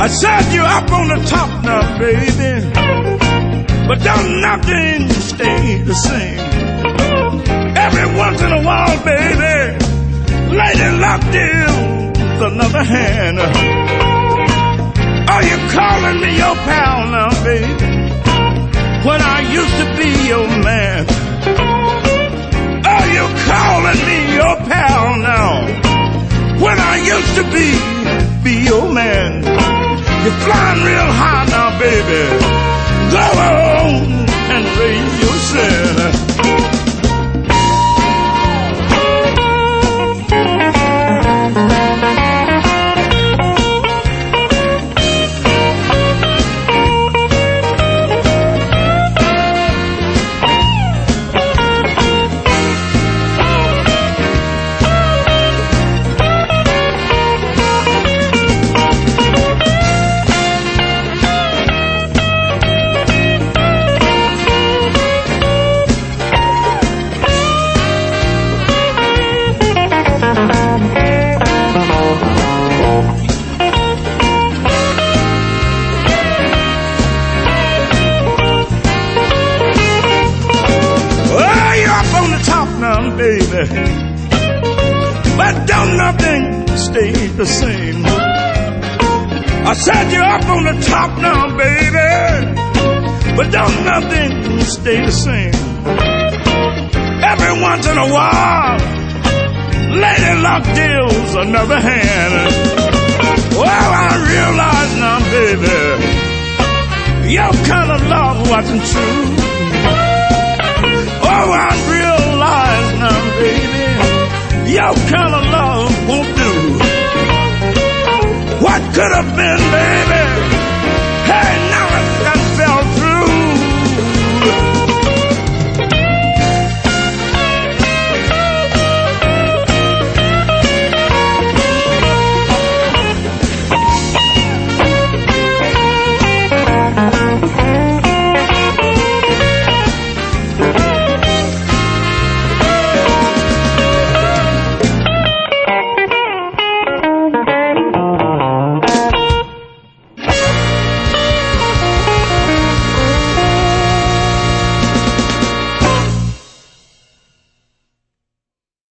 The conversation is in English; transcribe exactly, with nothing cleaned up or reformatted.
I said you're up on the top now, baby, but don't nothing stay the same. Every once in a while, baby, lady luck deals another hand. Are you calling me your pal now, baby, when I used to be your man? Are you calling me your pal now, when I used to be, be your man? You're flying real high now, baby. Go on and raise your sin. Baby, but don't nothing stay the same. I said you're up on the top now, baby, but don't nothing stay the same. Every once in a while, lady luck deals another hand. Well, I realize now, baby, your kind of love wasn't true. Oh, I realize now, baby, your kind of love won't do. What could have been,